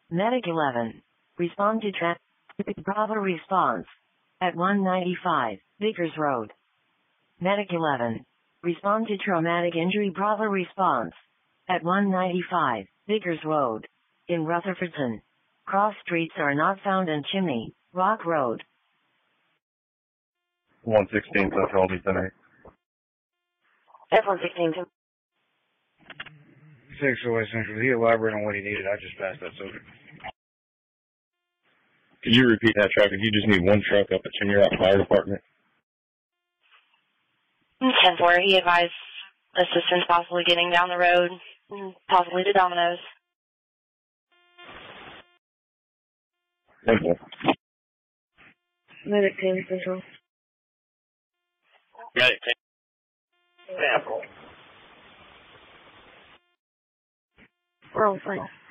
Medic 11. Respond to Bravo response. At 195, Vickers Road. Medic 11. Respond to traumatic injury Bravo response. At 195, Vickers Road. In Rutherfordton. Cross streets are not found in Chimney Rock Road. 116 Central Center. F-116. 608 Central. He elaborated on what he needed. I just passed that subject. Could you repeat that traffic? You just need one truck up at Chimney Rock Fire Department. 10-4. He advised assistance possibly getting down the road, possibly to Domino's. 10-4. Medic 10 Central. Medic 10. We're on fire.